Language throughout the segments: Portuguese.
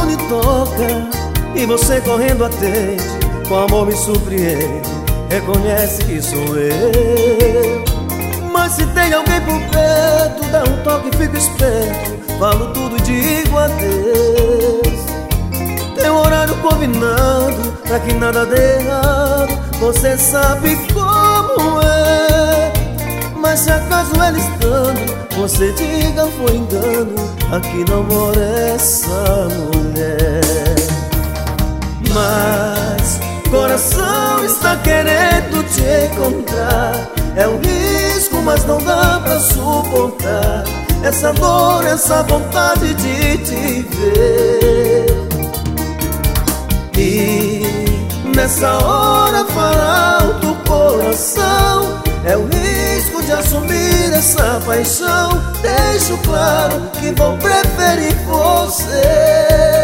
telefone toca e você correndo atende, com amor me surpreende, reconhece que sou eu. Mas se tem alguém por perto, dá um toque e fico esperto, falo tudo e digo adeus. Tem um horário combinado pra que nada dê errado, você sabe como é. Mas se acaso ela estando, você diga foi engano, aqui não mora essa mulher. Mas coração está querendo te encontrar, é um risco, mas não dá pra suportar essa dor, essa vontade de te ver. E nessa hora fala alto o coração, é o risco de assumir essa paixão. Deixo claro que vou preferir você.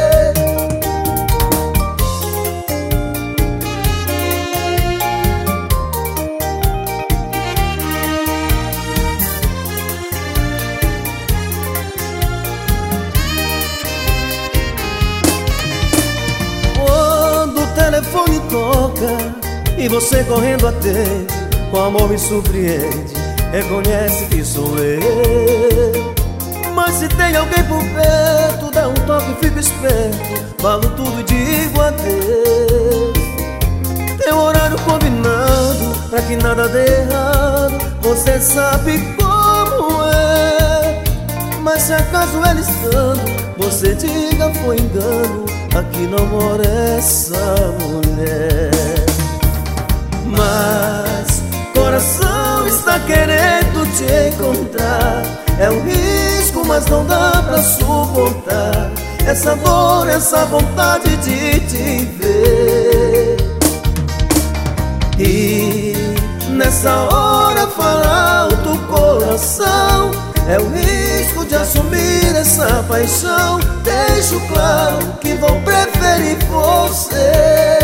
Quando o telefone toca e você correndo atende, com amor me surpreende, reconhece que sou eu. Mas se tem alguém por perto, dá um toque e fico esperto, falo tudo e digo adeus. Tem um horário combinado pra que nada dê errado, você sabe como é. Mas se acaso ela estando, você diga foi engano, aqui não mora essa mulher. Mas coração está querendo te encontrar, é um risco, mas não dá pra suportar essa dor, essa vontade de te ver. E nessa hora fala alto o coração, é o risco de assumir essa paixão. Deixo claro que vou preferir você.